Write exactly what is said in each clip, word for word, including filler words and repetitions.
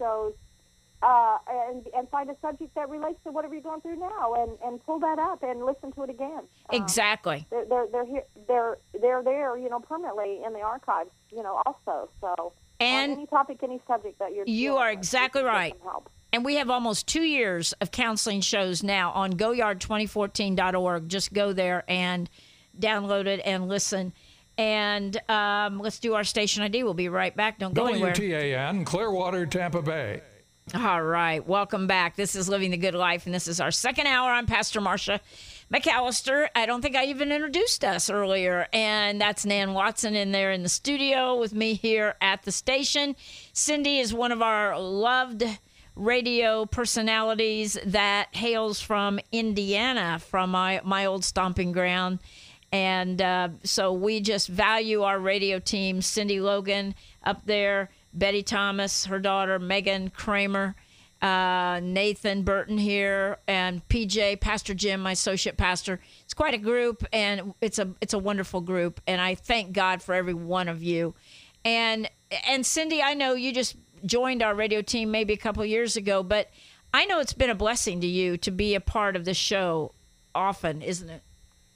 shows, uh, and and find a subject that relates to whatever you're going through now, and, and pull that up and listen to it again. Um, Exactly. They're they're they're, here, they're they're there, you know, permanently in the archives, you know, also. So And on any topic, any subject that you're you are exactly right. Help. And we have almost two years of counseling shows now on go yard twenty fourteen dot org. Just go there and download it and listen. And um, let's do our station I D. We'll be right back. Don't go anywhere. W T A N, Clearwater, Tampa Bay. All right. Welcome back. This is Living the Good Life, and this is our second hour. I'm Pastor Marsha McAllister. I don't think I even introduced us earlier, and that's Nan Watson in there in the studio with me here at the station. Cindy is one of our loved radio personalities that hails from Indiana, from my, my old stomping ground. And uh, so we just value our radio team. Cindy Logan up there, Betty Thomas, her daughter, Megan Kramer, uh, Nathan Burton here, and P J, Pastor Jim, my associate pastor. It's quite a group, and it's a it's a wonderful group, and I thank God for every one of you. And and Cindy, I know you just joined our radio team maybe a couple of years ago, but I know it's been a blessing to you to be a part of the show often, isn't it?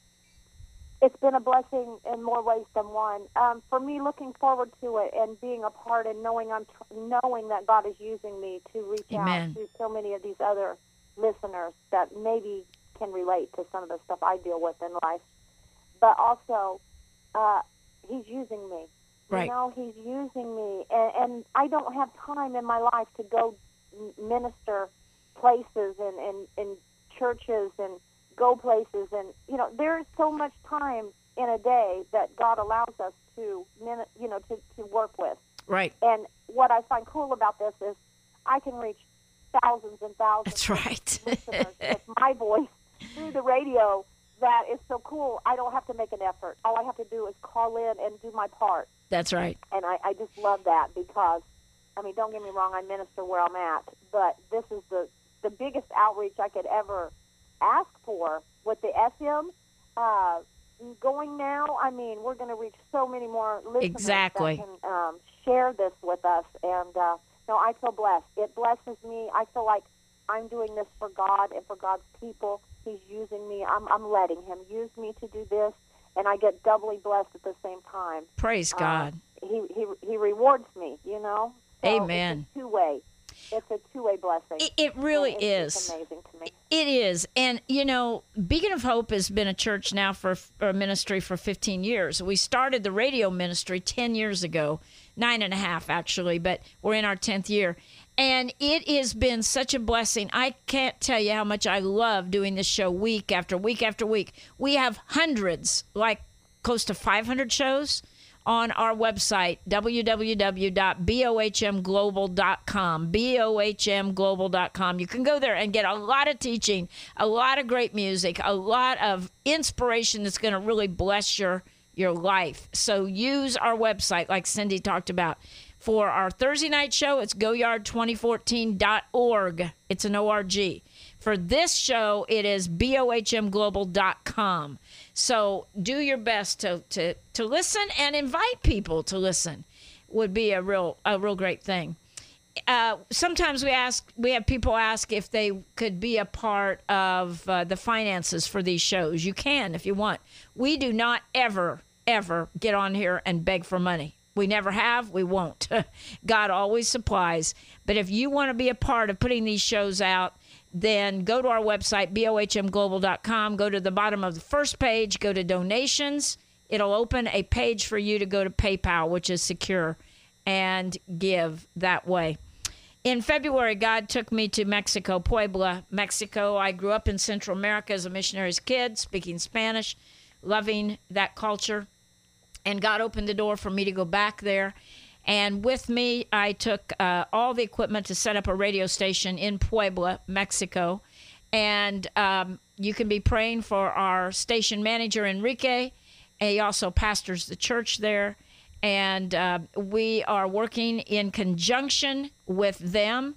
It's been a blessing in more ways than one. Um, for me, looking forward to it and being a part and knowing I'm tr- knowing that God is using me to reach Amen. out to so many of these other listeners that maybe can relate to some of the stuff I deal with in life. But also, uh, He's using me. Right. You know, He's using me, and, and I don't have time in my life to go minister places and, and, and churches and go places, and you know there's so much time in a day that God allows us to you know to, to work with. Right. And what I find cool about this is I can reach thousands and thousands That's right. of listeners with my voice through the radio. That is so cool. I don't have to make an effort. All I have to do is call in and do my part. That's right. And I, I just love that because, I mean, don't get me wrong, I minister where I'm at, but this is the, the biggest outreach I could ever ask for with the S M uh, going now. I mean, we're going to reach so many more listeners Exactly. that can um, share this with us. And uh, no, I feel blessed. It blesses me. I feel like I'm doing this for God and for God's people. He's using me. I'm, I'm letting Him use me to do this, and I get doubly blessed at the same time. Praise God. Uh, he, he he rewards me, you know. So Amen. It's a two-way. It's a two-way blessing. It, it really it's, is. It's amazing to me. It is. And, you know, Beacon of Hope has been a church now for a ministry for fifteen years. We started the radio ministry ten years ago, nine and a half actually, but we're in our tenth year. And it has been such a blessing. I can't tell you how much I love doing this show week after week after week. We have hundreds, like close to five hundred shows on our website, w w w dot b o h m global dot com, b o h m global dot com. You can go there and get a lot of teaching, a lot of great music, a lot of inspiration that's going to really bless your, your life. So use our website, like Cindy talked about. For our Thursday night show, it's go yard twenty fourteen dot org. It's an O R G. For this show, it is b o h m global dot com. So do your best to, to, to listen and invite people to listen. Would be a real a real great thing. Uh, sometimes we ask we have people ask if they could be a part of uh, the finances for these shows. You can if you want. We do not ever ever get on here and beg for money. We never have. We won't. God always supplies. But if you want to be a part of putting these shows out, then go to our website, b o h m global dot com. Go to the bottom of the first page. Go to donations. It'll open a page for you to go to PayPal, which is secure, and give that way. In February, God took me to Mexico, Puebla, Mexico. I grew up in Central America as a missionary's kid, speaking Spanish, loving that culture. And God opened the door for me to go back there. And with me, I took uh, all the equipment to set up a radio station in Puebla, Mexico. And um, you can be praying for our station manager, Enrique. And he also pastors the church there. And uh, we are working in conjunction with them.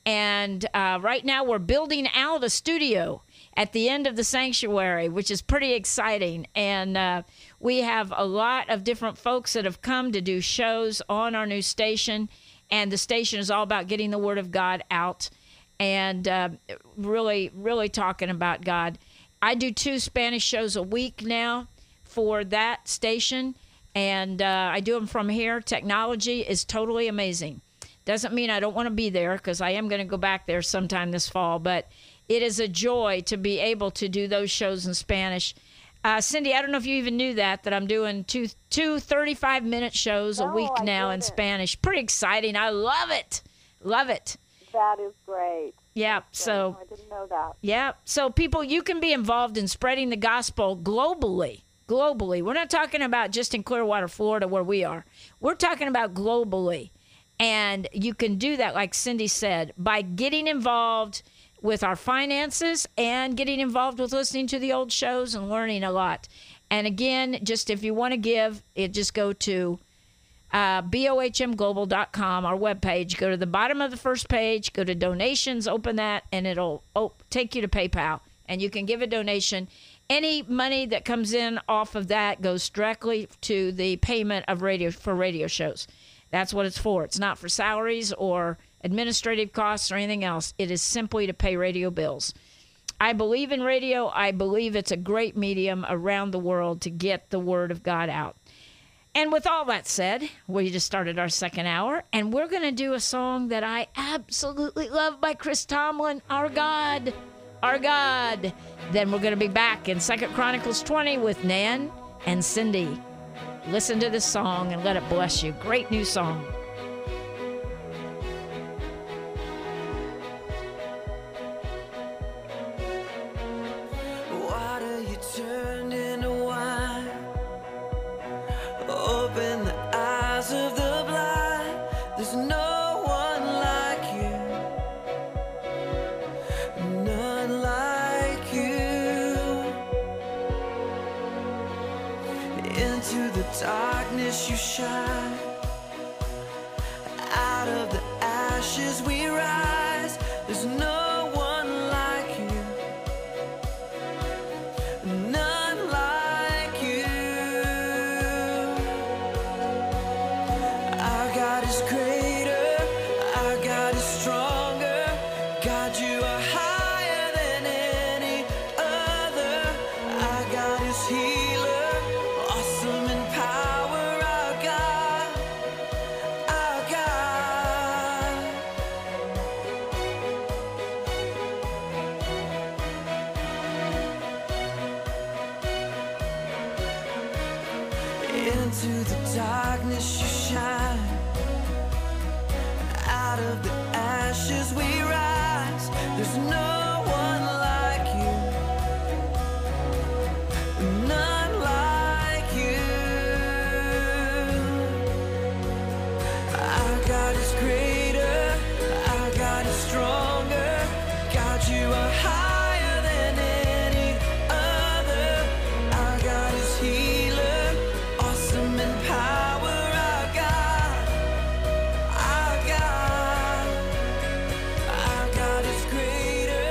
And uh, right now we're building out a studio at the end of the sanctuary, which is pretty exciting. And uh, we have a lot of different folks that have come to do shows on our new station. And the station is all about getting the Word of God out and uh, really, really talking about God. I do two Spanish shows a week now for that station, and uh, I do them from here. Technology is totally amazing. Doesn't mean I don't want to be there, because I am going to go back there sometime this fall, but it is a joy to be able to do those shows in Spanish. Uh, Cindy, I don't know if you even knew that, that I'm doing two two thirty-five minute shows a No, week I now in didn't. Spanish. Pretty exciting. I love it. Love it. That is great. Yeah, Great. so... I didn't know that. Yeah. So, people, you can be involved in spreading the gospel globally. Globally. We're not talking about just in Clearwater, Florida, where we are. We're talking about globally. And you can do that, like Cindy said, by getting involved with our finances and getting involved with listening to the old shows and learning a lot. And again, just if you want to give, it just go to uh, B O H M global dot com, our webpage. Go to the bottom of the first page, go to donations, open that, and it'll oh, take you to PayPal. And you can give a donation. Any money that comes in off of that goes directly to the payment of radio for radio shows. That's what it's for. It's not for salaries or administrative costs or anything else. It is simply to pay radio bills. I believe in radio. I believe it's a great medium around the world to get the Word of God out. And with all that said, we just started our second hour, and we're going to do a song that I absolutely love by Chris Tomlin, Our God, Our God. Then we're going to be back in Second Chronicles twenty with Nan and Cindy. Listen to this song and let it bless you. Great new song. Water you turned into wine. Open the eyes of the blind. There's no one like you. None like you. Into the darkness you shine. Out of the ashes we rise. There's no one like you. None like you. Our God is greater. Our God is stronger. God, you are higher than any other. Our God is healer. Awesome in power. Our God. Our God. Into the darkness you shine. Out of the ashes we rise. There's no one like you. None like you. Our God is greater. Our God is stronger. God, you are higher than any other. Our God is healer. Awesome in power. Our God. Our God. Our God is greater.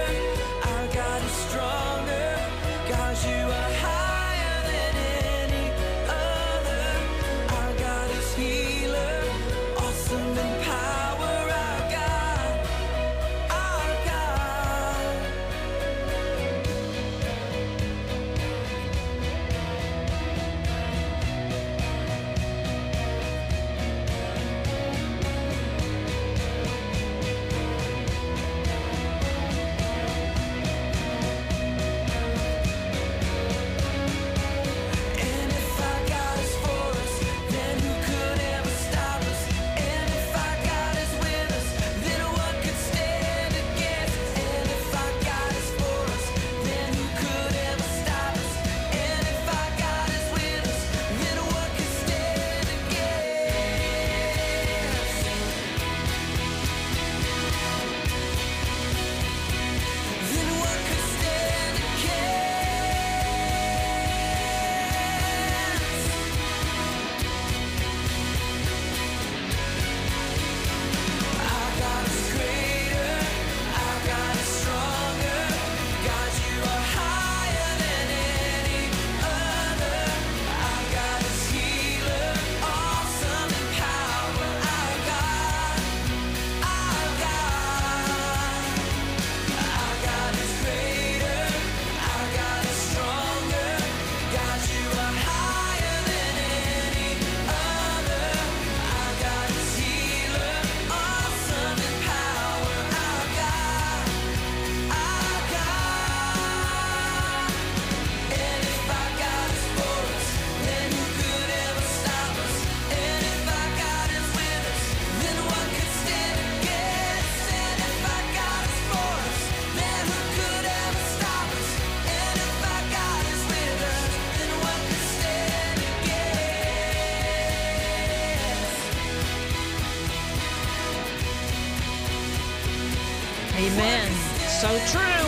Amen. So true.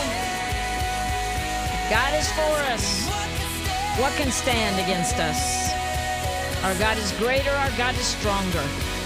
God is for us. What can stand against us? Our God is greater. Our God is stronger.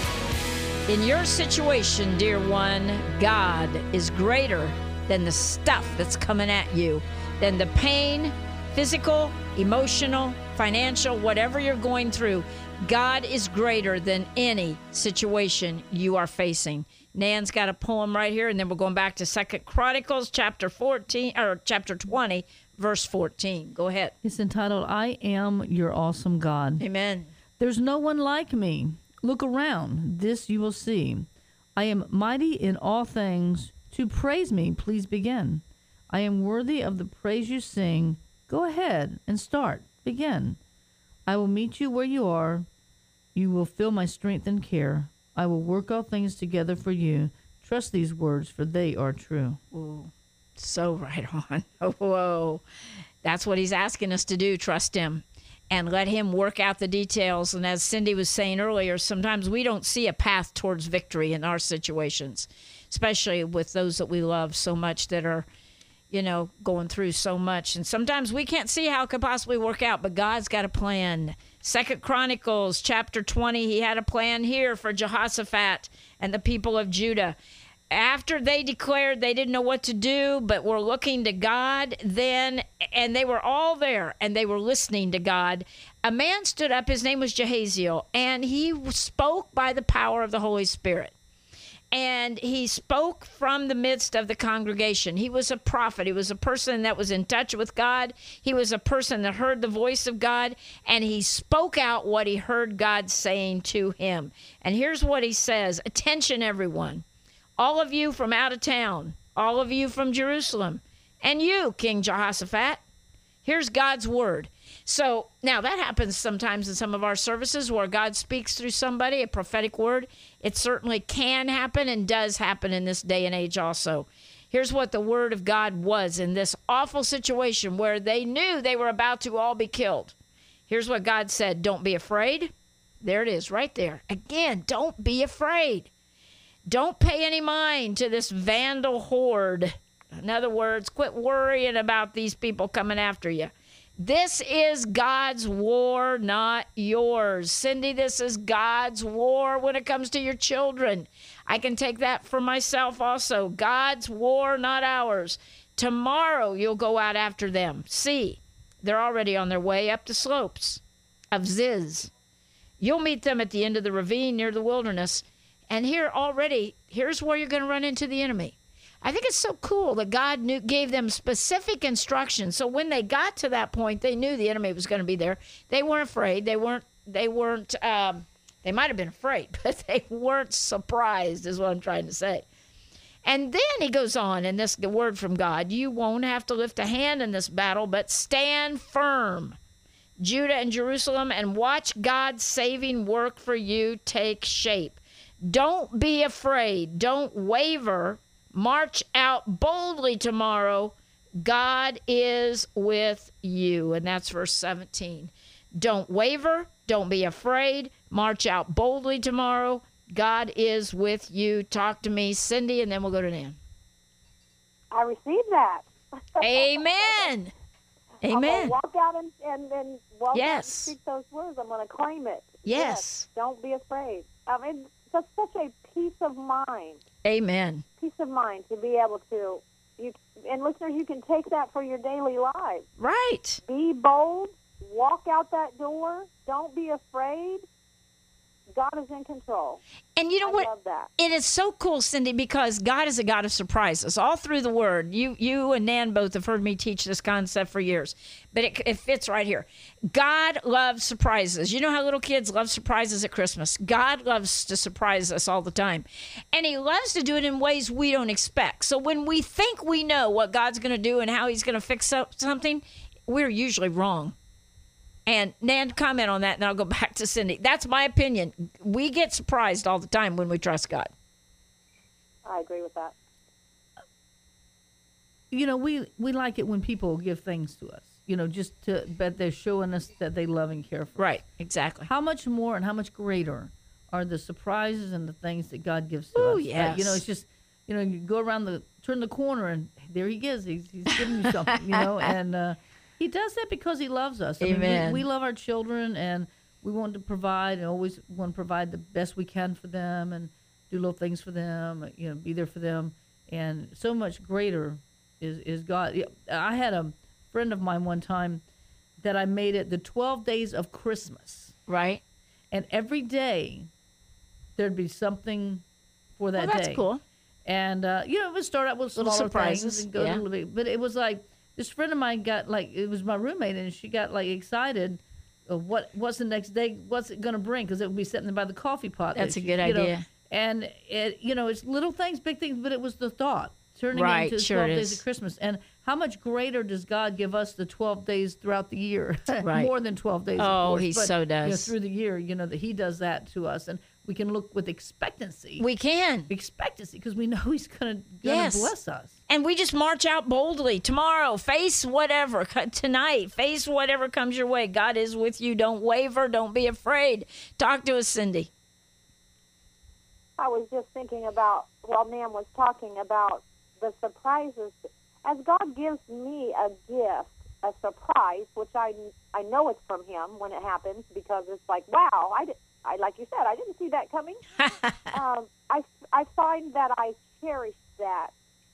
In your situation, dear one, God is greater than the stuff that's coming at you, than the pain, physical, emotional, financial, whatever you're going through. God is greater than any situation you are facing. Nan's got a poem right here, and then we're going back to Second Chronicles chapter fourteen or chapter twenty, verse fourteen. Go ahead. It's entitled, I Am Your Awesome God. Amen. There's no one like me. Look around. This you will see. I am mighty in all things. To praise me, please begin. I am worthy of the praise you sing. Go ahead and start. Begin. I will meet you where you are. You will feel my strength and care. I will work all things together for you. Trust these words, for they are true. Ooh, so right on. Oh, whoa. That's what he's asking us to do. Trust him and let him work out the details. And as Cindy was saying earlier, sometimes we don't see a path towards victory in our situations, especially with those that we love so much that are, you know, going through so much. And sometimes we can't see how it could possibly work out, but God's got a plan. Second Chronicles chapter twenty, he had a plan here for Jehoshaphat and the people of Judah. After they declared they didn't know what to do, but were looking to God then, and they were all there, and they were listening to God, a man stood up, his name was Jehaziel, and he spoke by the power of the Holy Spirit. And he spoke from the midst of the congregation. He was a prophet. He was a person that was in touch with God. He was a person that heard the voice of God, and he spoke out what he heard God saying to him. And here's what he says. Attention, everyone. All of you from out of town, all of you from Jerusalem, and you, King Jehoshaphat, here's God's word. So now that happens sometimes in some of our services where God speaks through somebody, a prophetic word. It certainly can happen and does happen in this day and age also. Here's what the word of God was in this awful situation where they knew they were about to all be killed. Here's what God said. Don't be afraid. There it is right there. Again, don't be afraid. Don't pay any mind to this vandal horde. In other words, quit worrying about these people coming after you. This is God's war, not yours. Cindy, this is God's war when it comes to your children. I can take that for myself also. God's war, not ours. Tomorrow you'll go out after them. See, they're already on their way up the slopes of Ziz. You'll meet them at the end of the ravine near the wilderness. And here already, here's where you're going to run into the enemy. I think it's so cool that God knew, gave them specific instructions. So when they got to that point, they knew the enemy was going to be there. They weren't afraid. They weren't, they weren't, um, they might have been afraid, but they weren't surprised is what I'm trying to say. And then he goes on in this word from God, you won't have to lift a hand in this battle, but stand firm, Judah and Jerusalem, and watch God's saving work for you take shape. Don't be afraid. Don't waver. March out boldly tomorrow. God is with you. And that's verse seventeen. Don't waver. Don't be afraid. March out boldly tomorrow. God is with you. Talk to me, Cindy, and then we'll go to Nan. I received that. Amen. I'm Amen. going to walk out and, and, and walk Yes. out and speak those words. I'm going to claim it. Yes. Don't be afraid. I mean, that's such a peace of mind. Amen. Peace of mind to be able to, you and listeners, you can take that for your daily lives. Right. Be bold. Walk out that door. Don't be afraid. God is in control. And you know I what? love that. It is so cool, Cindy, because God is a God of surprises. All through the Word, you you and Nan both have heard me teach this concept for years, but it, it fits right here. God loves surprises. You know how little kids love surprises at Christmas? God loves to surprise us all the time, and He loves to do it in ways we don't expect. So when we think we know what God's going to do and how He's going to fix up something, we're usually wrong. And Nan, comment on that, and I'll go back to Cindy. That's my opinion. We get surprised all the time when we trust God. I agree with that. You know, we, we like it when people give things to us, you know, just to, but they're showing us that they love and care for us. Right, exactly. How much more and how much greater are the surprises and the things that God gives to Ooh, us? yes. Right? You know, it's just, you know, you go around the turn the corner and there he is. He's, he's giving you something, you know, and uh, he does that because he loves us. I Amen. mean, we, we love our children, and we want to provide and always want to provide the best we can for them and do little things for them, you know, be there for them. And so much greater is, is God. I had a friend of mine one time that I made it the twelve days of Christmas. Right. And every day there'd be something for that Well, that's day. cool. And, uh, you know, it would start out with Little smaller surprises, things and go yeah. a little bit. But it was like, this friend of mine got, like, it was my roommate, and she got, like, excited of what, what's the next day, what's it going to bring, because it would be sitting by the coffee pot. That's that a she- good you know, idea. and, it, you know, it's little things, big things, but it was the thought. Turning Right, into sure twelve it days is. of Christmas. And how much greater does God give us the twelve days throughout the year? Right. More than twelve days, of Oh, course. he but, so you know, does. through the year, you know, that he does that to us. And we can look with expectancy. We can. expectancy because we know he's going to Yes. bless us. And we just march out boldly tomorrow. Face whatever. Tonight, face whatever comes your way. God is with you. Don't waver. Don't be afraid. Talk to us, Cindy. I was just thinking about, while Nan was talking about the surprises. As God gives me a gift, a surprise, which I, I know it's from him when it happens, because it's like, wow, I, did, I like you said, I didn't see that coming. um, I, I find that I cherish that,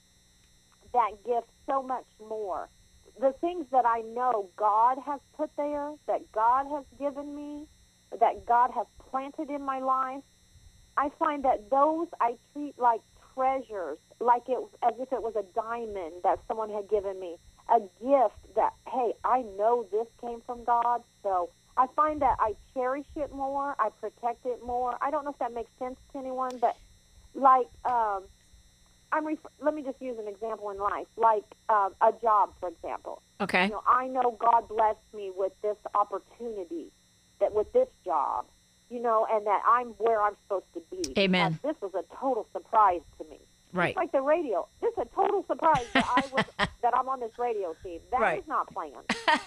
that gift so much more. The things that I know God has put there, that God has given me, that God has planted in my life, I find that those I treat like treasures, like it as if it was a diamond that someone had given me, a gift that, hey, I know this came from God. So I find that I cherish it more, I protect it more. I don't know if that makes sense to anyone, but like, um, I'm ref- let me just use an example in life, like um, a job, for example. Okay. You know, I know God blessed me with this opportunity, that with this job, you know, and that I'm where I'm supposed to be. Amen. And this was a total surprise to me. Right. It's like the radio. This is a total surprise that I was that I'm on this radio team. That Right. was not planned.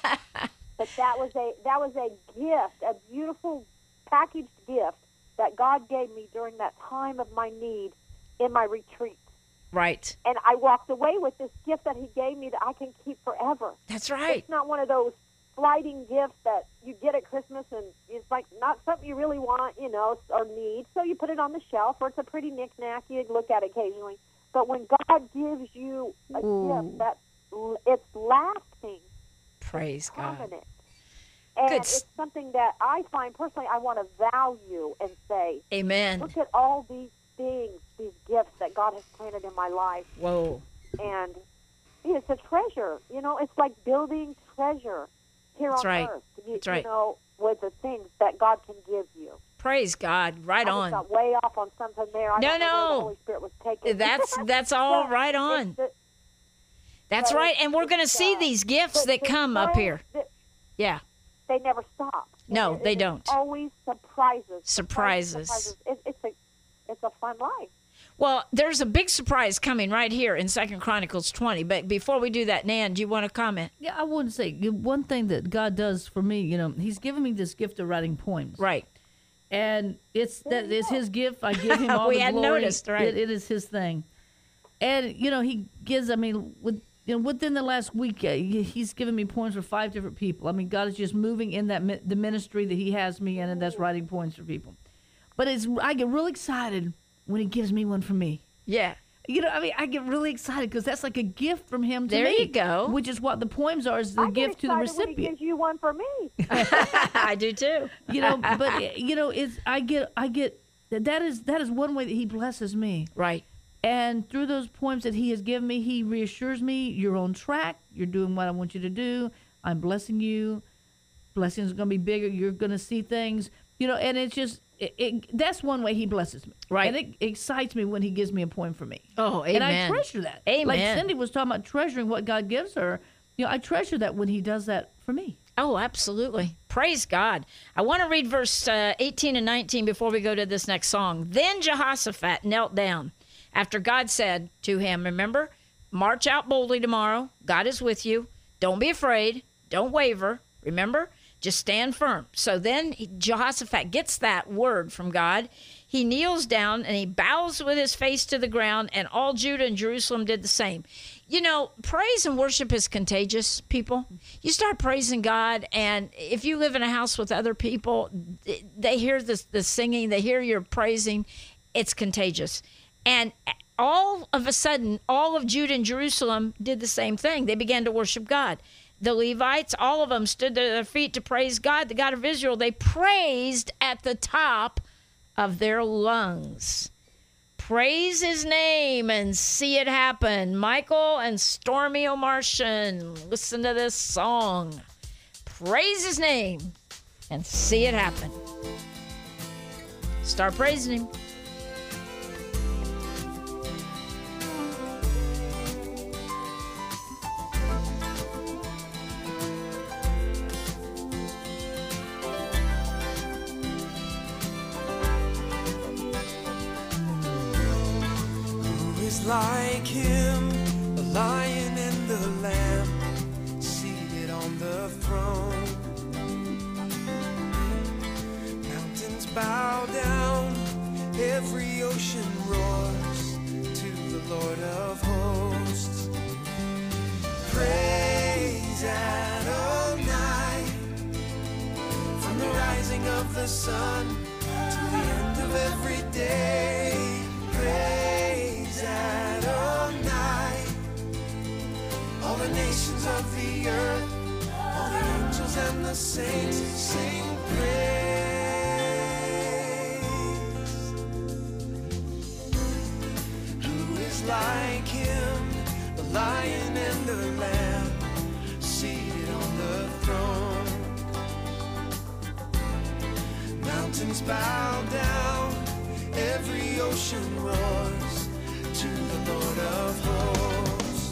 But that was a that was a gift, a beautiful packaged gift that God gave me during that time of my need in my retreat. Right. And I walked away with this gift that he gave me that I can keep forever. That's right. It's not one of those flighting gifts that you get at Christmas and it's like not something you really want, you know, or need. So you put it on the shelf, or it's a pretty knick-knack you look at occasionally. But when God gives you a Ooh. gift that it's lasting, Praise God. permanent, and Good. it's something that I find personally I want to value and say, Amen. look at all these things, these gifts that God has planted in my life. Whoa. And it's a treasure. You know, it's like building treasure here That's on right. earth. You, That's right. You know, with the things that God can give you. Praise God. Right I just on. got way off on something there. I No, don't know where no. the Holy Spirit was taking. That's that's all But right it's on. the- That's but right. it's- And we're going to it's, see uh, these gifts but that the come up surprise here. that- Yeah. They never stop. No, It- they it's don't. Always surprises. Surprises. surprises. It, it's a it's a fun life. Well, there's a big surprise coming right here in Second Chronicles twenty. But before we do that, Nan, do you want to comment? Yeah, I wouldn't say one thing that God does for me. You know, He's given me this gift of writing poems, Right. and it's that is His gift. I give Him all We the hadn't glory. noticed, right. It, it is His thing, and you know, He gives. I mean, with you know, within the last week, uh, he- He's given me poems for five different people. I mean, God is just moving in that mi- the ministry that He has me in, and that's writing poems for people. But it's I get real excited when He gives me one for me. Yeah. You know, I mean, I get really excited because that's like a gift from Him to There me. you go. Which is what the poems are, is the I get gift to the excited when he recipient. gives you one for me. I do too. You know, but you know, it's I get I get that is that is one way that He blesses me. Right. And through those poems that He has given me, He reassures me, you're on track, you're doing what I want you to do. I'm blessing you. Blessings are going to be bigger. You're going to see things. You know, and it's just it, it, that's one way He blesses me. Right. And it excites me when He gives me a poem for me. Oh, And I amen. treasure that. Amen. Like Cindy was talking about treasuring what God gives her. You know, I treasure that when He does that for me. Oh, absolutely. Praise God. I want to read verse uh, eighteen and nineteen before we go to this next song. Then Jehoshaphat knelt down after God said to him, remember, march out boldly tomorrow. God is with you. Don't be afraid. Don't waver. Remember, just stand firm. So then Jehoshaphat gets that word from God. he kneels down and he bows with his face to the ground, and all Judah and Jerusalem did the same. You know, praise and worship is contagious, people. You start praising God, and if you live in a house with other people, they hear the, the singing, they hear your praising, it's contagious. And all of a sudden, all of Judah and Jerusalem did the same thing. They began to worship God. The Levites, all of them stood to their feet to praise God, the God of Israel. They praised at the top of their lungs. Praise his name and see it happen. Michael and Stormy O'Martian, listen to this song. Praise his name and see it happen. Start praising him. Like him, a lion and the lamb, seated on the throne. Mountains bow down, every ocean roars to the Lord of hosts. Praise Adonai, from the rising of the sun to the end of every day. Praise Adonai, all the nations of the earth, all the angels and the saints sing praise. Who is like him, the lion and the lamb, seated on the throne? Mountains bow down, every ocean roars to the Lord of hosts.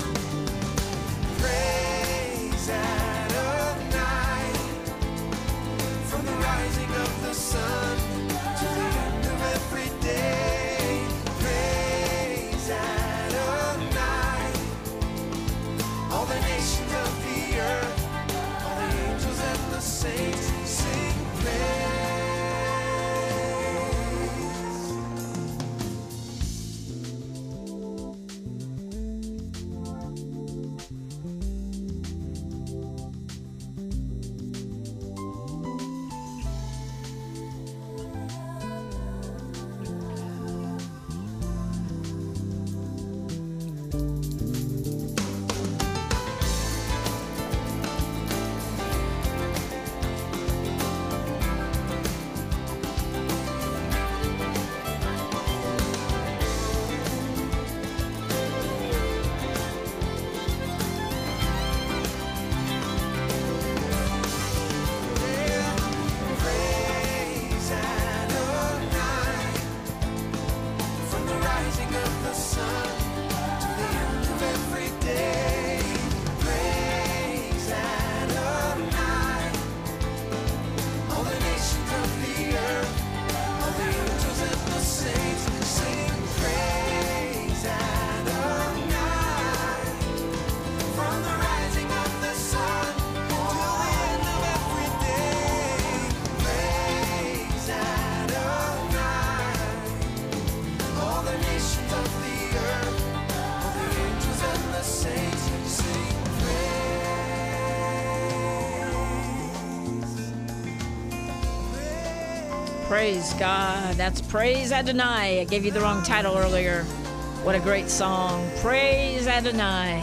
Praise Adonai, from the rising of the sun to the end of every day. Praise Adonai, all the nations of the earth, all the angels and the saints sing praise. Praise God. That's Praise Adonai. I gave you the wrong title earlier. What a great song. Praise Adonai.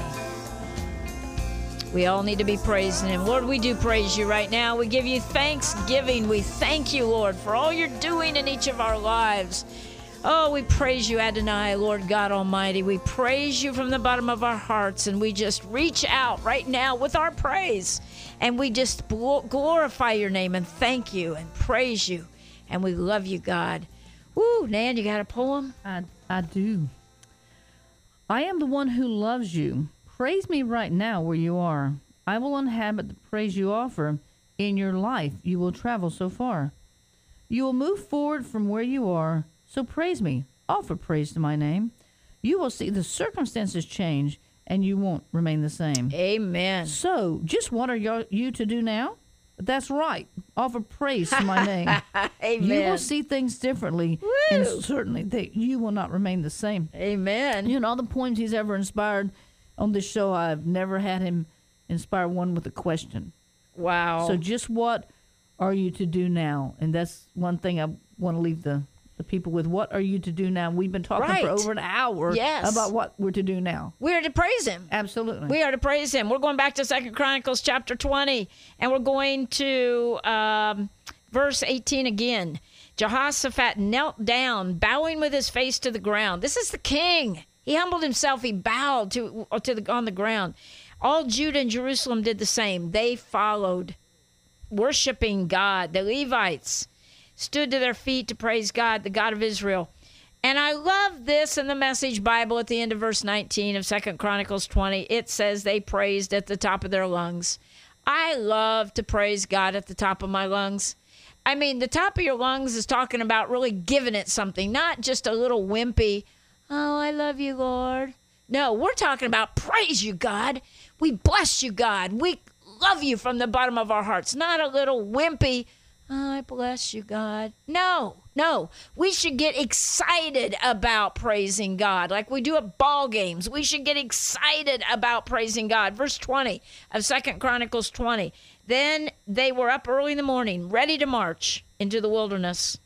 We all need to be praising him. Lord, we do praise you right now. We give you thanksgiving. We thank you, Lord, for all you're doing in each of our lives. Oh, we praise you, Adonai, Lord God Almighty. We praise you from the bottom of our hearts, and we just reach out right now with our praise, and we just glorify your name and thank you and praise you, and we love you, God. Woo, Nan, you got a poem? I, I do. I am the one who loves you. Praise me right now where you are. I will inhabit the praise you offer. In your life, you will travel so far. You will move forward from where you are. So praise me. Offer praise to my name. You will see the circumstances change, and you won't remain the same. Amen. So, just what are y'all- you to do now? That's right. Offer praise to my name. Amen. You will see things differently, Woo. and certainly they, you will not remain the same. Amen. You know, all the poems he's ever inspired on this show, I've never had him inspire one with a question. Wow. So just what are you to do now? And that's one thing I want to leave the, the people with. What are you to do now? We've been talking Right. for over an hour Yes. about what we're to do now. we are to praise him. Absolutely. We are to praise him. We're going back to Second Chronicles chapter twenty, and we're going to um, verse eighteen again. Jehoshaphat knelt down, bowing with his face to the ground. This is the king. He humbled himself. He bowed to, to the, on the ground. All Judah and Jerusalem did the same. They followed, worshiping God. The Levites stood to their feet to praise God, the God of Israel. And I love this in the Message Bible at the end of verse nineteen of Second Chronicles twenty. It says they praised at the top of their lungs. I love to praise God at the top of my lungs. I mean, the top of your lungs is talking about really giving it something, not just a little wimpy, oh, I love you, Lord. No, we're talking about praise you, God. We bless you, God. We love you from the bottom of our hearts, not a little wimpy, oh, I bless you, God. No, no. We should get excited about praising God like we do at ball games. We should get excited about praising God. Verse twenty of Second Chronicles twenty. Then they were up early in the morning, ready to march into the wilderness.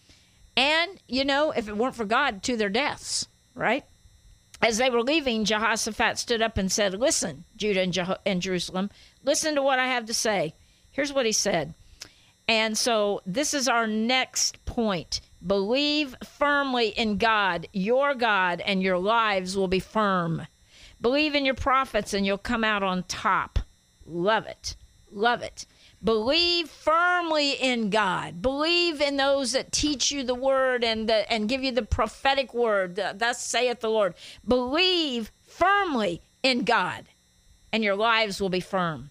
And, you know, if it weren't for God, to their deaths, right? As they were leaving, Jehoshaphat stood up and said, listen, Judah and, Jeho- and Jerusalem, listen to what I have to say. Here's what he said. And so this is our next point. Believe firmly in God, your God, and your lives will be firm. Believe in your prophets and you'll come out on top. Love it. Love it. Believe firmly in God. Believe in those that teach you the word and the, and give you the prophetic word. Thus saith the Lord. Believe firmly in God, and your lives will be firm.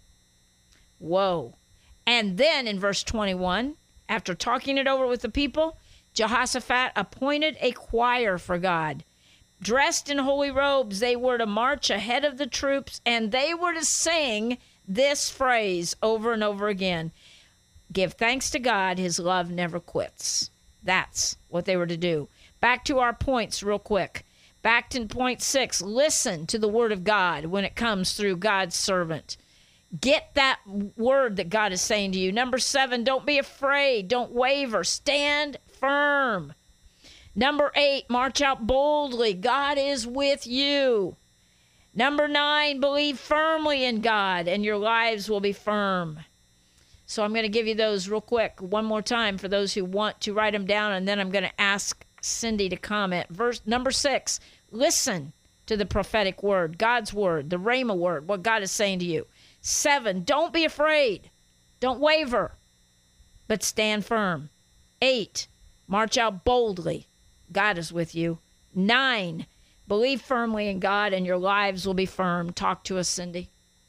Whoa. And then in verse twenty-one, after talking it over with the people, Jehoshaphat appointed a choir for God. Dressed in holy robes, they were to march ahead of the troops, and they were to sing this phrase over and over again. Give thanks to God, his love never quits. That's what they were to do. Back to our points real quick. Back to point six, listen to the word of God when it comes through God's servant. Get that word that God is saying to you. Number seven, don't be afraid. Don't waver. Stand firm. Number eight, march out boldly. God is with you. Number nine, believe firmly in God, and your lives will be firm. So I'm going to give you those real quick one more time for those who want to write them down, and then I'm going to ask Cindy to comment. Verse number six, listen to the prophetic word, God's word, the Rhema word, what God is saying to you. Seven, don't be afraid. Don't waver, but stand firm. Eight, march out boldly. God is with you. Nine, believe firmly in God and your lives will be firm. Talk to us, Cindy.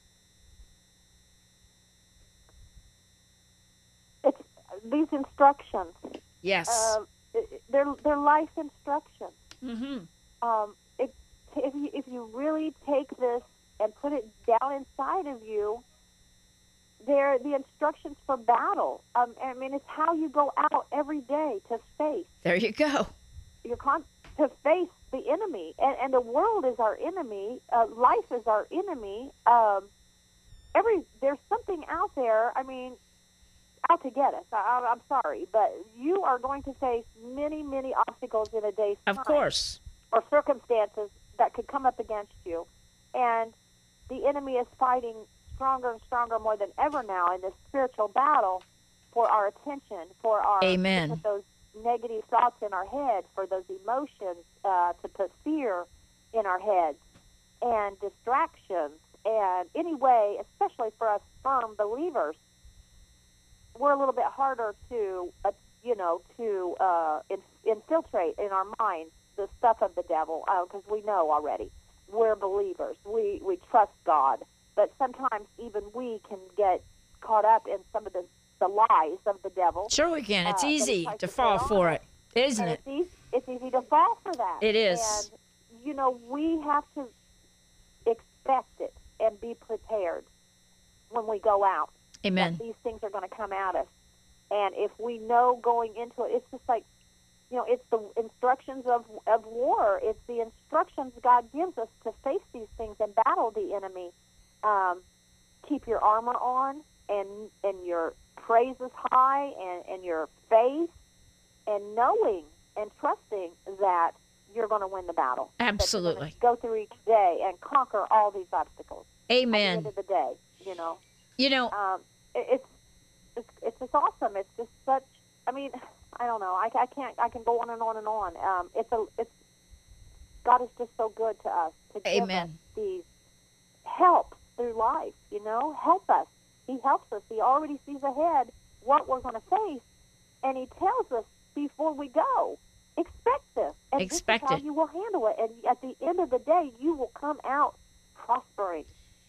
It's these instructions. Yes. Uh, they're they're life instructions. Mm-hmm. Um, it, if you if you really take this and put it down inside of you, they're the instructions for battle. Um, I mean, it's how you go out every day to face. There you go. You're con- to face the enemy, and, and the world is our enemy. Uh, life is our enemy. Um, every there's something out there. I mean, out to get us. I, I'm sorry, but you are going to face many, many obstacles in a day's time. Of course. Or circumstances that could come up against you, and the enemy is fighting stronger and stronger more than ever now in this spiritual battle for our attention, for our Amen. to put those negative thoughts in our head, for those emotions, uh, to put fear in our heads, and distractions. And anyway, especially for us firm believers, we're a little bit harder to, uh, you know, to uh, in, infiltrate in our minds the stuff of the devil, because uh, we know already. We're believers. We we trust God. But sometimes even we can get caught up in some of the, the lies of the devil. Sure we can. It's uh, easy to to fall for it, isn't and it? It's easy, it's easy to fall for that. It is. And, you know, we have to expect it and be prepared when we go out. Amen. that these things are going to come at us. And if we know going into it, it's just like, you know, it's the instructions of, of war. It's the instructions God gives us to face these things and battle the enemy. Um, keep your armor on and and your praises high and, and your faith and knowing and trusting that you're going to win the battle. Absolutely. Go through each day and conquer all these obstacles. Amen. At the end of the day, you know. You know, Um, it, it's, it's it's just awesome. It's just such. I mean, I don't know. I, I can't. I can go on and on and on. Um, it's a. It's God is just so good to us to give Amen. us these help through life. You know, help us. He helps us. He already sees ahead what we're going to face, and He tells us before we go. Expect this, and Expect this is how it. you will handle it. And at the end of the day, you will come out prospering.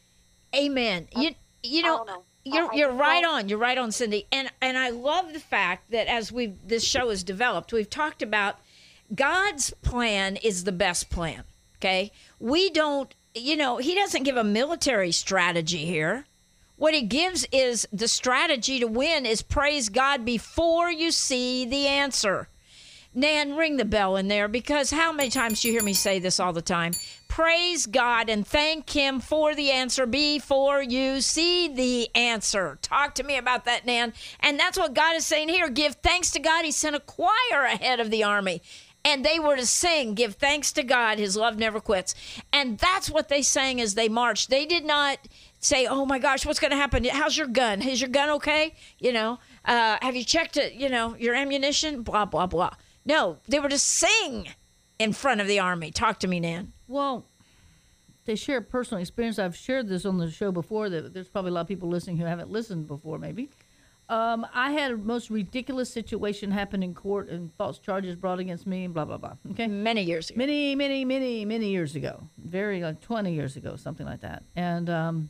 amen. You you know, don't know. you're I- I you're just right don't- on. You're right on, Cindy. And and I love the fact that as we this show has developed, we've talked about God's plan is the best plan. Okay, we don't. You know, He doesn't give a military strategy here. What He gives is the strategy to win is praise God before you see the answer. Nan, ring the bell in there, because how many times do you hear me say this all the time? Praise God and thank Him for the answer before you see the answer. Talk to me about that, Nan. And that's what God is saying here. Give thanks to God. He sent a choir ahead of the army, and they were to sing, give thanks to God. His love never quits. And that's what they sang as they marched. They did not say, oh my gosh, what's going to happen? How's your gun? Is your gun okay? You know, uh, have you checked it? You know, your ammunition? Blah, blah, blah. No, they were to sing in front of the army. Talk to me, Nan. Well, they share personal experience. I've shared this on the show before. That there's probably a lot of people listening who haven't listened before, maybe. Um, I had a most ridiculous situation happen in court and false charges brought against me and blah, blah, blah. Okay? Many years ago. Many, many, many, many years ago. Very, like twenty years ago, something like that. And um,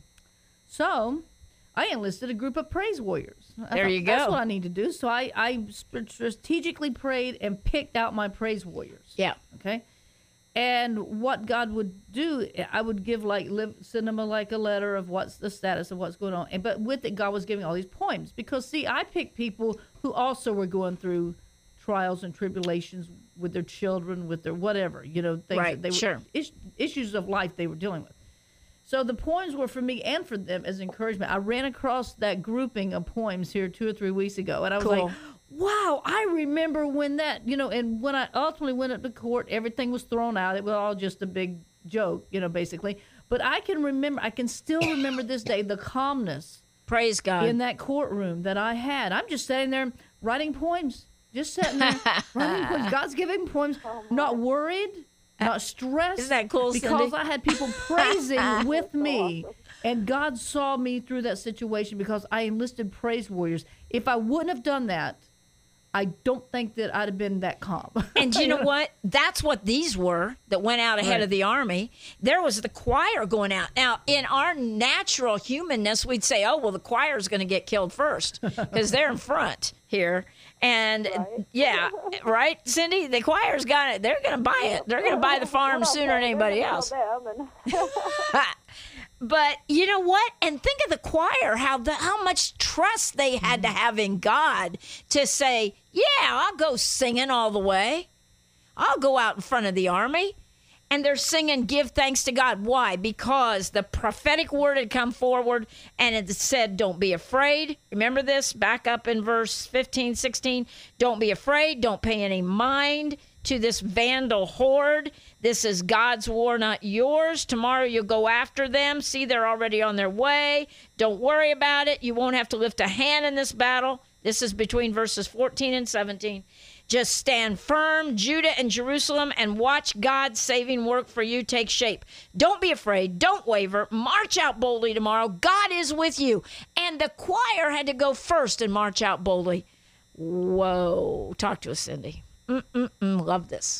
so I enlisted a group of praise warriors. I There thought, you That's go. what I need to do. So I, I strategically prayed and picked out my praise warriors. Yeah. Okay? And what God would do, I would give like live, send them a, like a letter of what's the status of what's going on. And but with it, God was giving all these poems because see, I picked people who also were going through trials and tribulations with their children, with their whatever, you know, things Right, that they were sure. is, issues of life they were dealing with. So the poems were for me and for them as encouragement. I ran across that grouping of poems here two or three weeks ago, and I was Cool. like, wow, I remember when that, you know, and when I ultimately went up to court, everything was thrown out. It was all just a big joke, you know, basically. But I can remember, I can still remember this day, the calmness Praise God. in that courtroom that I had. I'm just sitting there writing poems, just sitting there writing poems. God's giving poems, not worried, not stressed. Isn't that cool, Because Cindy? I had people praising with me. And God saw me through that situation because I enlisted praise warriors. If I wouldn't have done that, I don't think that I'd have been that calm. And you know what? That's what these were that went out ahead Right. of the army. There was the choir going out. Now, in our natural humanness, we'd say, oh, well, the choir's going to get killed first because they're in front here. And yeah, right, Cindy? The choir's got it. They're going to buy it. They're going to buy the farm sooner than anybody else. But you know what? And think of the choir, how the how much trust they had to have in God to say, yeah, I'll go singing all the way. I'll go out in front of the army. And they're singing, give thanks to God. Why? Because the prophetic word had come forward and it said, don't be afraid. Remember this? Back up in verse fifteen, sixteen. Don't be afraid. Don't pay any mind to this vandal horde. This is God's war, not yours. Tomorrow you'll go after them. See, they're already on their way. Don't worry about it. You won't have to lift a hand in this battle. This is between verses fourteen and seventeen. Just stand firm, Judah and Jerusalem, and watch God's saving work for you take shape. Don't be afraid. Don't waver. March out boldly tomorrow. God is with you. And the choir had to go first and march out boldly. Whoa. Talk to us, Cindy. Mm-mm-mm. Love this.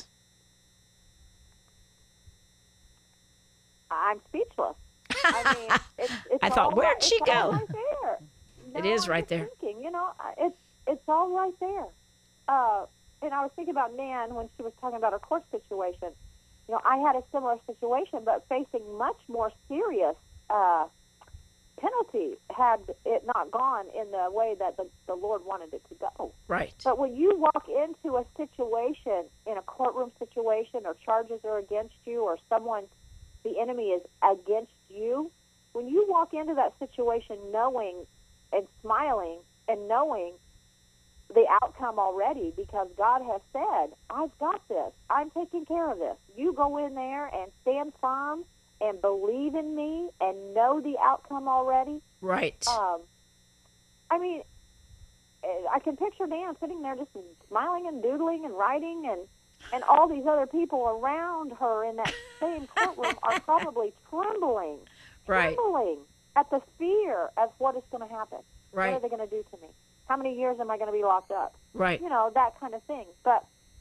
I'm speechless. I mean, it's, it's I thought, all where'd right- she it's all go? Right there. It No, is I'm right just there. Thinking, you know, I- it's it's all right there. Uh, and I was thinking about Nan when she was talking about her court situation. You know, I had a similar situation, but facing much more serious uh, penalty had it not gone in the way that the, the Lord wanted it to go. Right. But when you walk into a situation, in a courtroom situation, or charges are against you, or someone, the enemy is against you, when you walk into that situation knowing and smiling and knowing the outcome already, because God has said, I've got this. I'm taking care of this. You go in there and stand firm and believe in me and know the outcome already. Right. Um, I mean, I can picture Dan sitting there just smiling and doodling and writing, and, and all these other people around her in that same courtroom are probably trembling, Right. trembling at the fear of what is going to happen. Right. What are they going to do to me? How many years am I going to be locked up? Right. You know, that kind of thing. But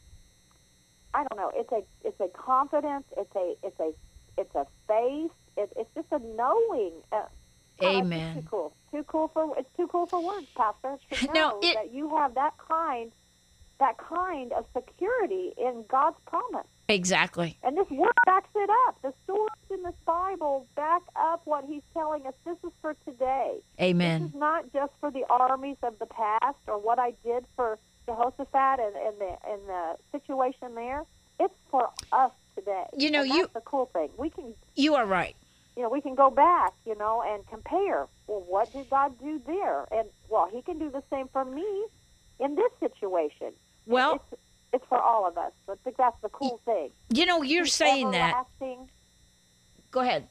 I don't know. It's a it's a confidence. It's a it's a it's a faith. It, it's just a knowing. Uh, oh, Amen. Too cool. Too cool for it's too cool for words, Pastor. To know No, it- that you have that kind that kind of security in God's promise. Exactly. And this word backs it up. The stories in this Bible back up what he's telling us. This is for today. Amen. This is not just for the armies of the past or what I did for Jehoshaphat and, and the and the situation there. It's for us today. You know, and you- that's the cool thing. We can You are right. you know, we can go back, you know, and compare. Well, what did God do there? And well, he can do the same for me in this situation. Well, it's, it's for all of us. I think that's the cool thing. you know, you're He's saying that. everlasting. Go ahead.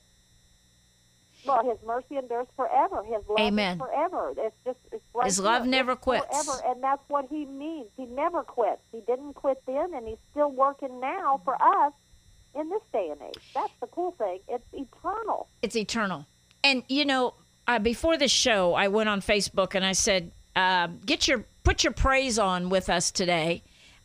Well, his mercy endures forever. His love Amen. is forever. It's just it's right His here. love never It's quits. Forever, and that's what he means. He never quits. He didn't quit then, and he's still working now for us in this day and age. That's the cool thing. It's eternal. It's eternal. And you know, uh, before the show, I went on Facebook and I said, uh, "Get your put your praise on with us today,"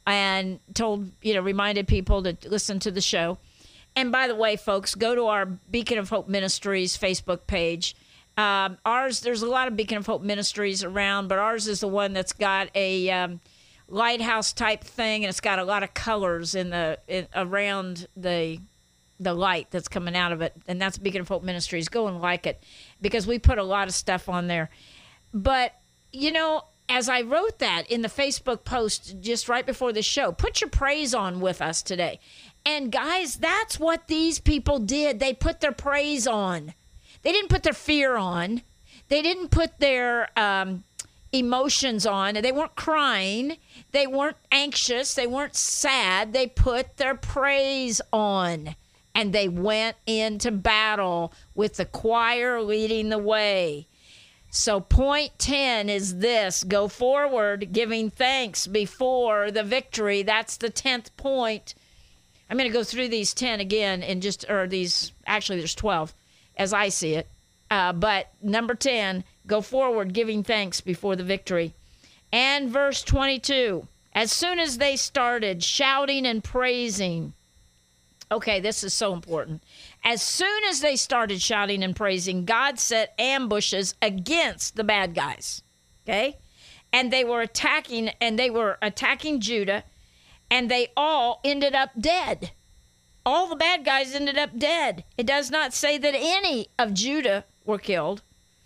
and told you know reminded people to listen to the show. And by the way, folks, go to our Beacon of Hope Ministries Facebook page. Um, ours, there's a lot of Beacon of Hope Ministries around, but ours is the one that's got a um, lighthouse type thing, and it's got a lot of colors in the in, around the the light that's coming out of it, and that's Beacon of Hope Ministries. Go and like it, because we put a lot of stuff on there. But you know, as I wrote that in the Facebook post just right before the show, put your praise on with us today. And guys, that's what these people did. They put their praise on. They didn't put their fear on. They didn't put their um, emotions on. They weren't crying. They weren't anxious. They weren't sad. They put their praise on. And they went into battle with the choir leading the way. So point ten is this: go forward giving thanks before the victory. That's the tenth point. I'm going to go through these ten again and just, or these, actually there's twelve as I see it. Uh, but number ten, go forward giving thanks before the victory. And verse twenty-two, as soon as they started shouting and praising. Okay, this is so important. As soon as they started shouting and praising, God set ambushes against the bad guys. Okay? And they were attacking, and they were attacking Judah, and they all ended up dead. All the bad guys ended up dead. It does not say that any of Judah were killed.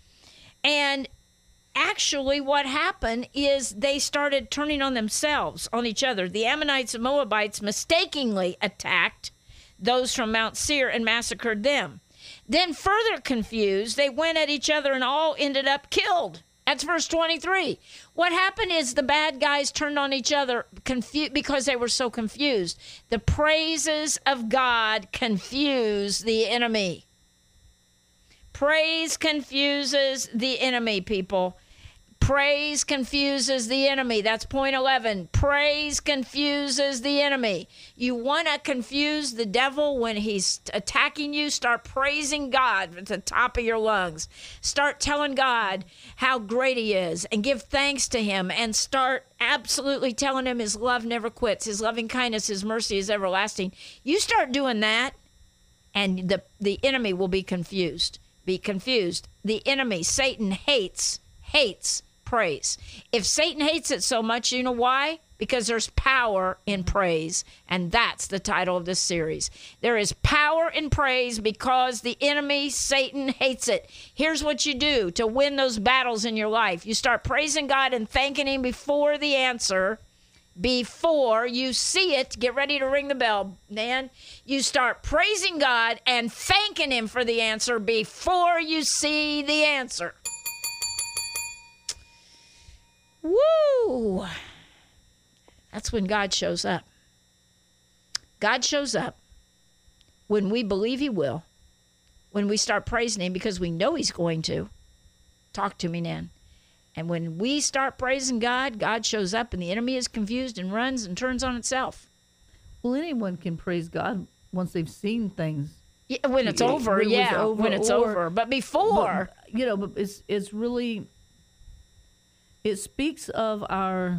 And actually what happened is they started turning on themselves, on each other. The Ammonites and Moabites mistakenly attacked those from Mount Seir and massacred them. Then further confused, they went at each other and all ended up killed. That's verse twenty-three. What happened is the bad guys turned on each other confu- because they were so confused. The praises of God confuse the enemy. Praise confuses the enemy, people. Praise confuses the enemy. That's point eleven. Praise confuses the enemy. You want to confuse the devil when he's attacking you? Start praising God at the top of your lungs. Start telling God how great he is and give thanks to him, and start absolutely telling him his love never quits. His loving kindness, his mercy is everlasting. You start doing that, and the, the enemy will be confused. Be confused. The enemy, Satan, hates, hates praise. If Satan hates it so much, you know why? because there's power in praise. And that's the title of this series. There is power in praise because the enemy, Satan, hates it. Here's what you do to win those battles in your life. You start praising God and thanking him before the answer. Before you see it, get ready to ring the bell, Nan. You start praising God and thanking him for the answer before you see the answer. Woo! That's when God shows up. God shows up when we believe he will, when we start praising him because we know he's going to. Talk to me, Nan. And when we start praising God, God shows up and the enemy is confused and runs and turns on itself. Well, anyone can praise God once they've seen things. Yeah, when it's over, when it yeah, over, when it's or, over. But before. But, you know, but it's it's really, it speaks of our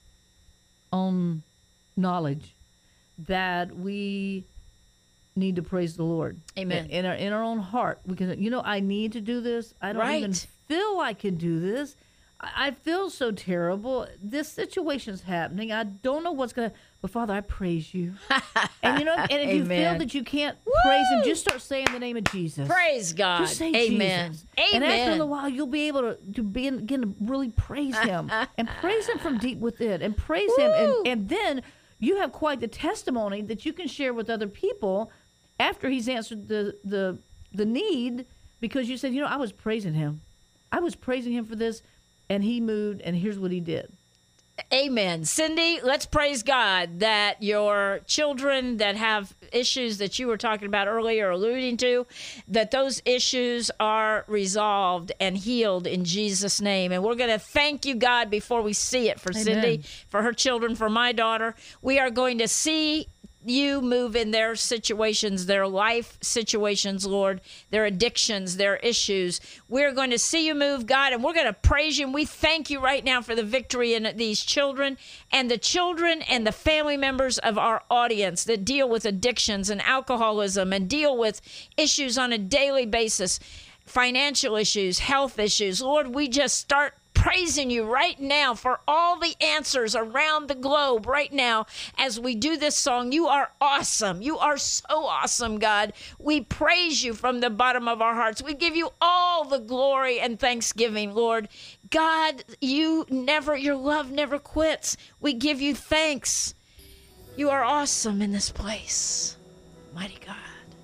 own knowledge that we need to praise the Lord. Amen. In our in our own heart, we can. You know, I need to do this. I don't Right. even feel I can do this. I, I feel so terrible. This situation's happening. I don't know what's gonna. But Father, I praise you. And you know, and if you feel Amen. that you can't praise Him, just start saying the name of Jesus. Praise God. Just say Amen. Jesus. And after a Amen. little while, you'll be able to, to begin, begin to really praise him and praise him from deep within and praise him. Woo. And, and then you have quite the testimony that you can share with other people after he's answered the, the, the need, because you said, you know, I was praising him. I was praising him for this, and he moved, and here's what he did. Amen. Cindy, let's praise God that your children that have issues that you were talking about earlier, alluding to, that those issues are resolved and healed in Jesus' name. And we're going to thank you, God, before we see it for Amen. Cindy, for her children, for my daughter. We are going to see you move in their situations, their life situations, Lord, their addictions, their issues. We're going to see you move, God, and we're going to praise you. And we thank you right now for the victory in these children and the children and the family members of our audience that deal with addictions and alcoholism and deal with issues on a daily basis, financial issues, health issues. Lord, we just start praising you right now for all the answers around the globe right now as we do this song. You are awesome. You are so awesome, God. We praise you from the bottom of our hearts. We give you all the glory and thanksgiving, Lord. God, you never, your love never quits. We give you thanks. You are awesome in this place. Mighty God.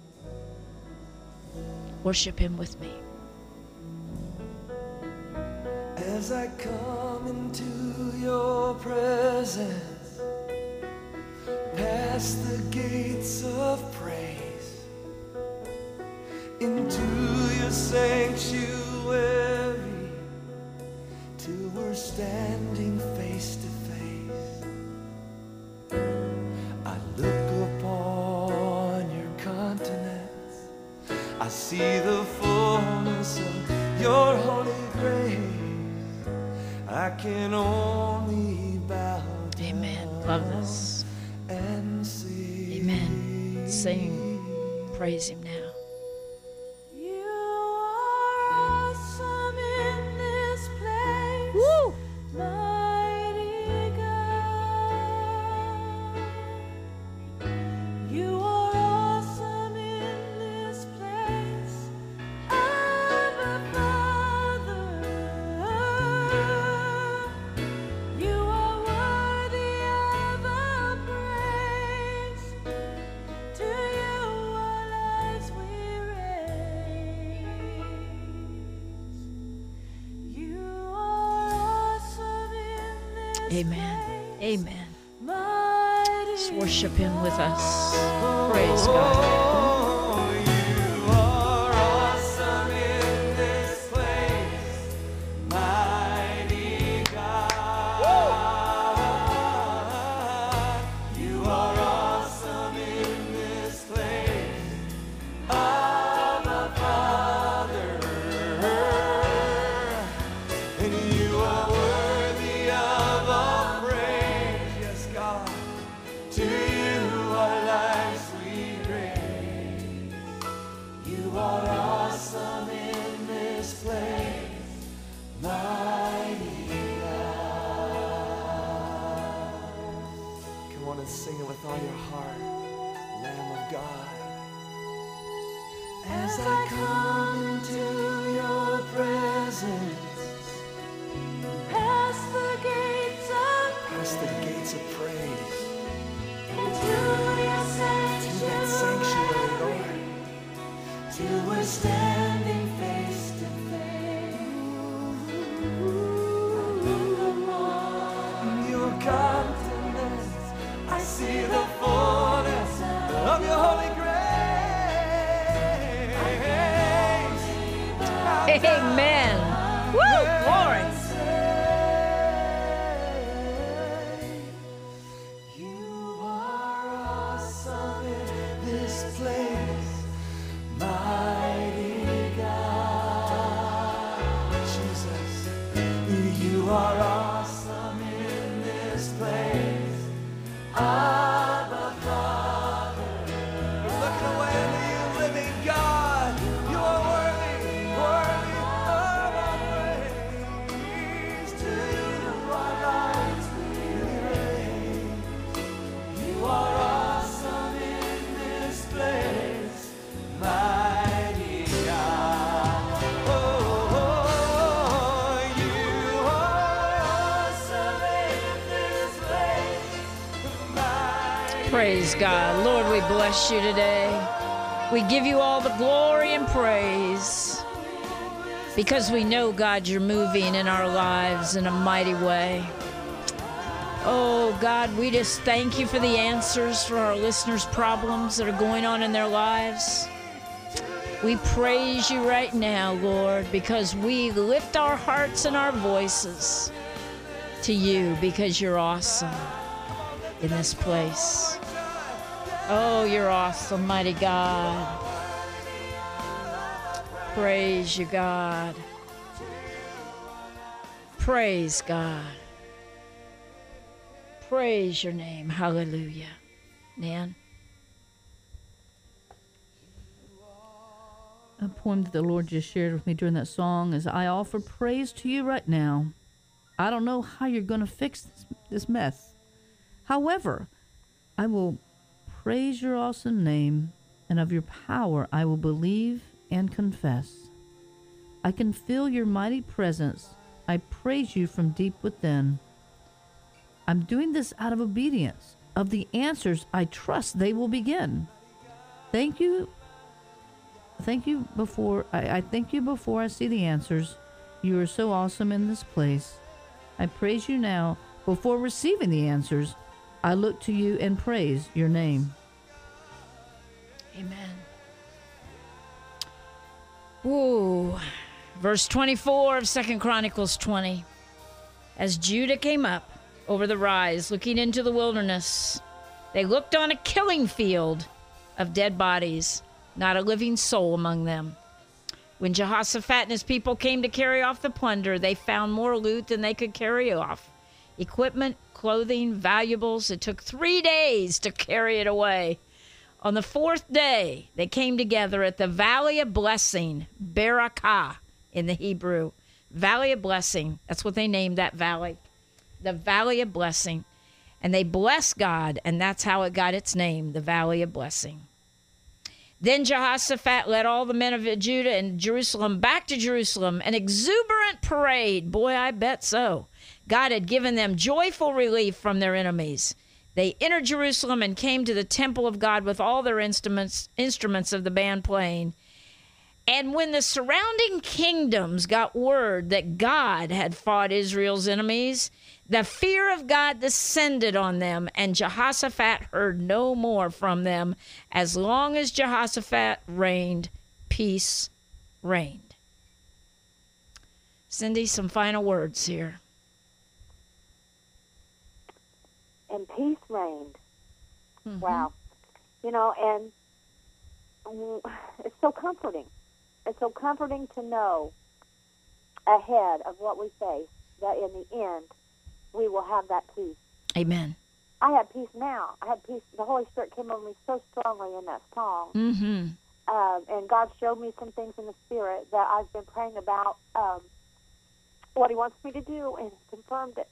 Worship him with me. As I come into your presence, past the gates of praise, into your sanctuary, till we're standing face to face. I look upon your countenance, I see the fullness of your holy grace. I can only bow down. Amen. Love this. And sing. Amen. Sing. Praise him now. You are awesome in this place. Woo! Mighty God. You are awesome in this place. Abba Father. You are worthy of our praise. To you our lives we raise. You are awesome in this Amen. place. Amen. Mighty Let's worship him with us. Praise God. You are awesome in this place, mighty God. You are awesome in this place, Abba Father. And you are worthy of all praise, yes, God. To you our lives we raise. Sing it with all your heart, Lamb of God. As I come into your presence, Past the gates of past the gates of praise, into your to that sanctuary, Lord, till we're standing face to face. Your countenance, I see the fullness of your holy grace. Amen. Woo! Glory. You are awesome in this place, mighty God. Jesus, you are awesome in this place. Abba, Father, we're looking away at you, living God. You are worthy, worthy of our praise. To you our lives we raise. You are awesome in this place, mighty God. Oh, oh, oh, you are awesome in this place, mighty Praise God. Lord, we bless you today. We give you all the glory and praise because we know, God, you're moving in our lives in a mighty way. Oh, God, we just thank you for the answers for our listeners' problems that are going on in their lives. We praise you right now, Lord, because we lift our hearts and our voices to you because you're awesome in this place. Oh, you're awesome, mighty God. Praise you, God. Praise God. Praise your name. Hallelujah. Nan? A poem that the Lord just shared with me during that song is, I offer praise to you right now. I don't know how you're going to fix this, this mess. However, I will praise your awesome name, and of your power I will believe and confess. I can feel your mighty presence. I praise you from deep within. I'm doing this out of obedience. Of the answers, I trust they will begin. Thank you. Thank you before I, I thank you before I see the answers. You are so awesome in this place. I praise you now before receiving the answers. I look to you and praise your name. Amen. Ooh. Verse twenty-four of Second Chronicles twenty. As Judah came up over the rise, looking into the wilderness, they looked on a killing field of dead bodies, not a living soul among them. When Jehoshaphat and his people came to carry off the plunder, they found more loot than they could carry off. Equipment, clothing, valuables. It took three days to carry it away. On the fourth day, they came together at the Valley of Blessing, Barakah in the Hebrew. Valley of Blessing. That's what they named that valley. The Valley of Blessing. And they blessed God, and that's how it got its name, the Valley of Blessing. Then Jehoshaphat led all the men of Judah and Jerusalem back to Jerusalem, an exuberant parade. Boy, I bet so. God had given them joyful relief from their enemies. They entered Jerusalem and came to the temple of God with all their instruments, instruments of the band playing. And when the surrounding kingdoms got word that God had fought Israel's enemies, the fear of God descended on them, and Jehoshaphat heard no more from them. As long as Jehoshaphat reigned, peace reigned. Cindy, some final words here. And peace reigned. Mm-hmm. Wow. You know, and mm, it's so comforting. It's so comforting to know ahead of what we face that in the end we will have that peace. Amen. I have peace now. I had peace. The Holy Spirit came over me so strongly in that song. Mm-hmm. Um, and God showed me some things in the Spirit that I've been praying about, um, what He wants me to do, and He confirmed it.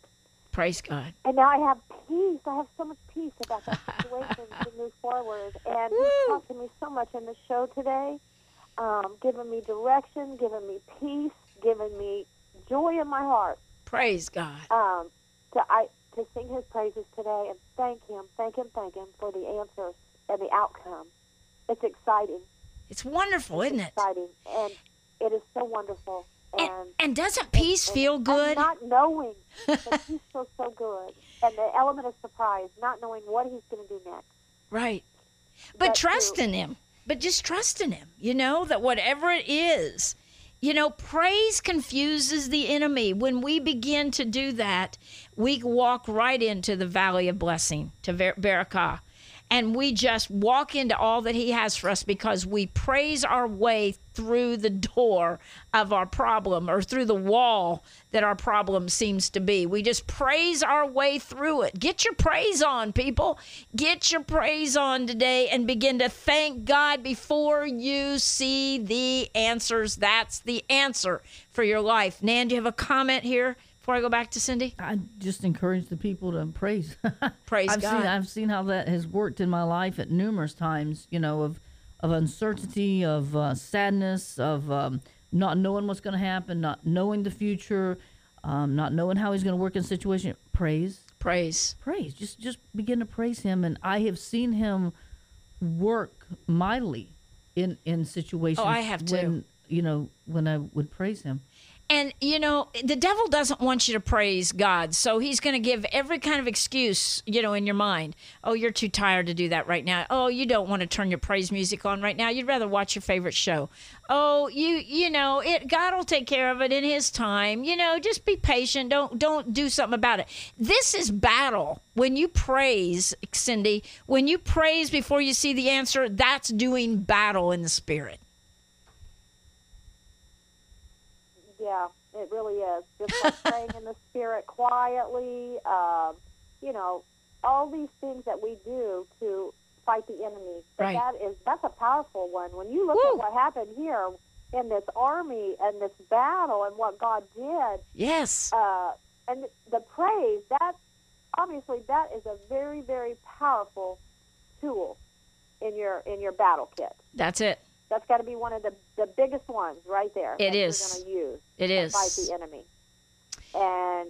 Praise God. And now I have peace. I have so much peace about that situation to move forward. And Woo. he's talked to me so much in the show today, um, giving me direction, giving me peace, giving me joy in my heart. Praise God. Um, to I to sing his praises today and thank him, thank him, thank him for the answers and the outcome. It's exciting. It's wonderful, isn't it? Exciting, and it is so wonderful. And, And and doesn't peace and- feel and good? not knowing, but he's so so good, and the element of surprise, not knowing what he's going to do next. Right. But That trust too. in him. But just trust in him, you know, that whatever it is, you know, praise confuses the enemy. When we begin to do that, we walk right into the valley of blessing, to Ber- Barakah. And we just walk into all that he has for us because we praise our way through the door of our problem or through the wall that our problem seems to be. We just praise our way through it. Get your praise on, people. Get your praise on today and begin to thank God before you see the answers. That's the answer for your life. Nan, do you have a comment here before I go back to Cindy? I just encourage the people to praise. Praise I've God. Seen, I've seen how that has worked in my life at numerous times, you know, of of uncertainty, of uh, sadness, of um, not knowing what's going to happen, not knowing the future, um, not knowing how he's going to work in a situation. Praise, Praise. praise. Just just begin to praise him. And I have seen him work mightily in, in situations Oh, I have too. when, you know, when I would praise him. And, you know, the devil doesn't want you to praise God. So he's going to give every kind of excuse, you know, in your mind. Oh, you're too tired to do that right now. Oh, you don't want to turn your praise music on right now. You'd rather watch your favorite show. Oh, you you know, it God will take care of it in his time. You know, just be patient. Don't don't do something about it. This is battle. When you praise, Cindy, when you praise before you see the answer, that's doing battle in the spirit. Yeah, it really is. Just like praying in the spirit quietly, um, you know, all these things that we do to fight the enemy. But Right. that is that's a powerful one. When you look Woo. at what happened here in this army and this battle and what God did, Yes. uh, and the praise, that obviously that is a very, very powerful tool in your in your battle kit. That's it. That's got to be one of the, the biggest ones right there. It that is. You're going to use It to is. fight the enemy. And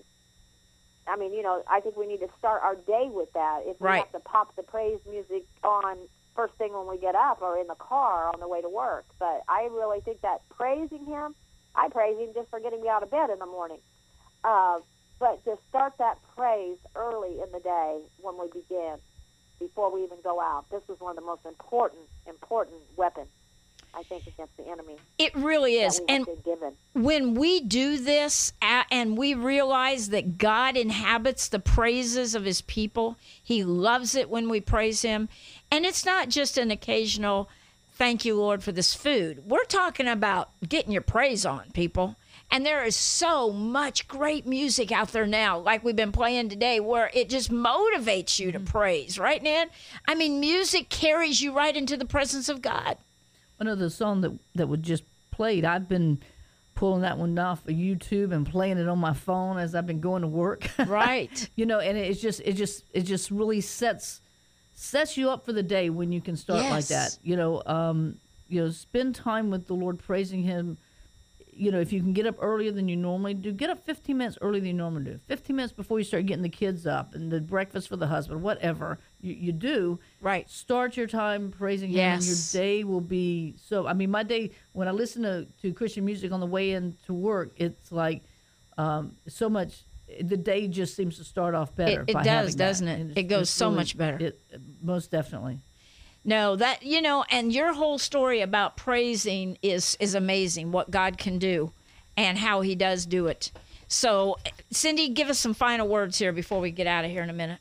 I mean, you know, I think we need to start our day with that. If we Right. have to pop the praise music on first thing when we get up or in the car on the way to work. But I really think that praising him, I praise him just for getting me out of bed in the morning. Uh, but to start that praise early in the day when we begin, before we even go out, this is one of the most important, important weapons, I think, against the enemy It really that is. we And have been given. when we do this a- and we realize that God inhabits the praises of his people, he loves it when we praise him. And it's not just an occasional, thank you, Lord, for this food. We're talking about getting your praise on, people. And there is so much great music out there now, like we've been playing today, where it just motivates you to praise, right, Nan? I mean, music carries you right into the presence of God. One of the song that that was just played, I've been pulling that one off of YouTube and playing it on my phone as I've been going to work. Right. You know, and it's just it just it just really sets sets you up for the day when you can start like Yes. that. You know, um, you know, spend time with the Lord, praising him. You know, if you can get up earlier than you normally do, get up fifteen minutes earlier than you normally do. fifteen minutes before you start getting the kids up and the breakfast for the husband, whatever you, you do. Right. Start your time praising him, Yes. and your day will be so. I mean, my day, when I listen to, to Christian music on the way into work, it's like um, so much, the day just seems to start off better. It- it by does, having that. doesn't it? And it's- It goes it's so really- much better. It, most definitely. No, that, you know, and your whole story about praising is is amazing, what God can do and how he does do it. So, Cindy, give us some final words here before we get out of here in a minute.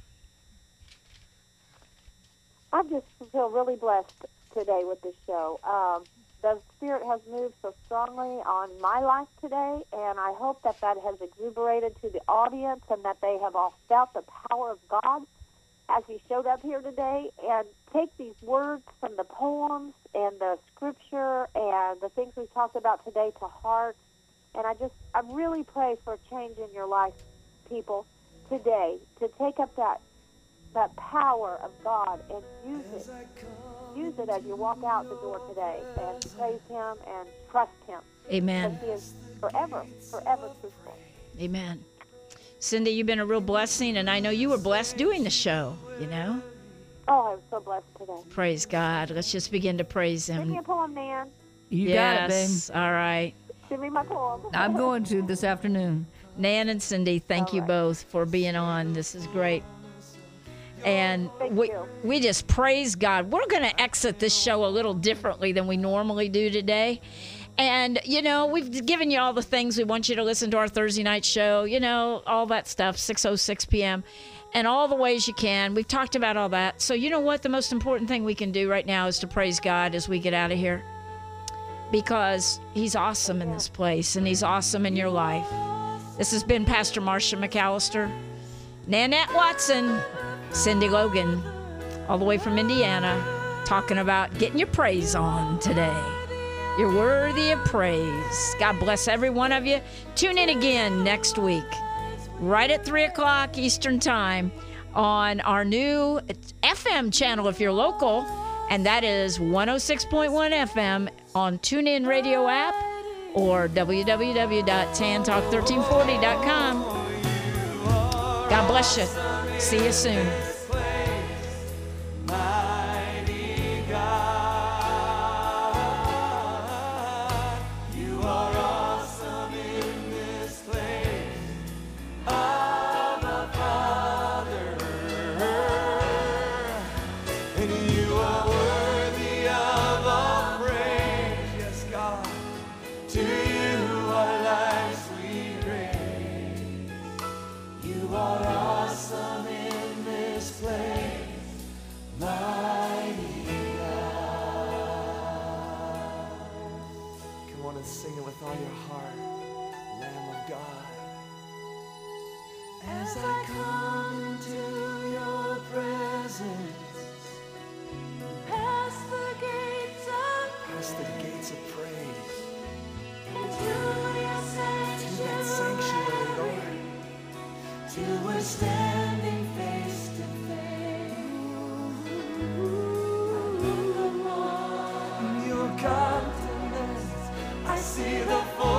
I just feel really blessed today with this show. Um, the Spirit has moved so strongly on my life today, and I hope that that has exuberated to the audience and that they have all felt the power of God as he showed up here today. And take these words from the poems and the scripture and the things we talked about today to heart. And I just, I really pray for a change in your life, people, today to take up that that power of God and use it. Use it as you walk out the door today and praise Him and trust Him. Amen. Because He is forever, forever truthful. Amen. Cindy, you've been a real blessing, and I know you were blessed doing the show, you know? Oh, I'm so blessed today. Praise God. Let's just begin to praise Send me Him. a poem, Nan. You yes. got it, babe. All right. Send me my poem. I'm going to this afternoon. Nan and Cindy, thank All you right. both for being on. This is great. And Thank we, you. we just praise God. We're going to exit this show a little differently than we normally do today. And, you know, we've given you all the things. We want you to listen to our Thursday night show, you know, all that stuff, six oh six p.m., and all the ways you can. We've talked about all that. So, you know what? The most important thing we can do right now is to praise God as we get out of here, because He's awesome in this place, and He's awesome in your life. This has been Pastor Marcia McAllister, Nanette Watson, Cindy Logan, all the way from Indiana, talking about getting your praise on today. You're worthy of praise. God bless every one of you. Tune in again next week, right at three o'clock Eastern Time, on our new F M channel if you're local, and that is one oh six point one F M on TuneIn Radio app or w w w dot tan talk thirteen forty dot com. God bless you. See you soon. Mighty God, you are awesome in this place. Abba, Father, and you are worthy of all praise. Yes, God, to you our lives we raise. You are awesome in this place. Mighty God. Come on and sing it with all your heart, Lamb of God. As I come into your presence, Past the gates of past the gates of praise, into your to that sanctuary. sanctuary, Lord, till we're standing face to face. Your countenance, I see the full